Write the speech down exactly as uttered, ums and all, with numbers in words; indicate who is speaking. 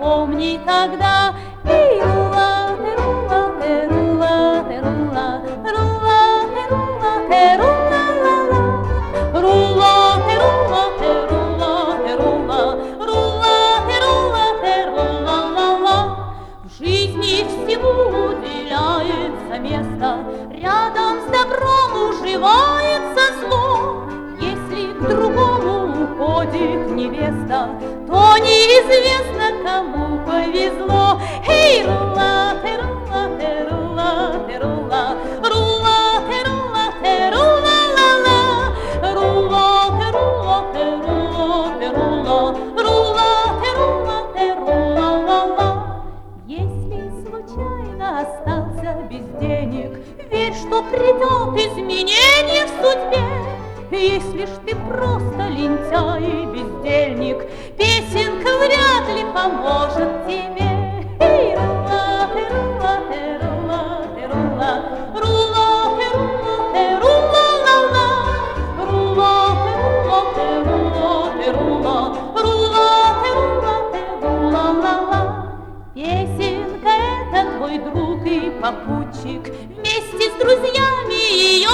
Speaker 1: помни тогда. И рула, ты рула, ты рула, ты рула, рула, ты рула, ты рула, ла ла. Рула, ты рула, ты рула, ты рула, рула, ты рула, ты рула, ла ла. В жизни всему уделяется место, рядом с добром уживается зло. Если к другому уходит невеста, то неизвестно, кому повезло. Эй, рула, ты рула, ты рула, ты рула, рула, ты рула, ты рула, ла ла. Рула, ты рула, ты рула, ты рула, рула, ты рула, ты рула, ла ла. Если случайно остался без денег, верь, что придет изменение в судьбе. Если ж ты просто лентяй и бездельник, песенка вряд ли поможет тебе. Эй, рула, ты рула, ты рула, ты рула, рула, ты рула, ты рула, ла ла. Рула, ты рула, ты рула, ты рула, рула, ты рула, ты рула, ла ла. Песенка — это твой друг и попутчик, вместе с друзьями ее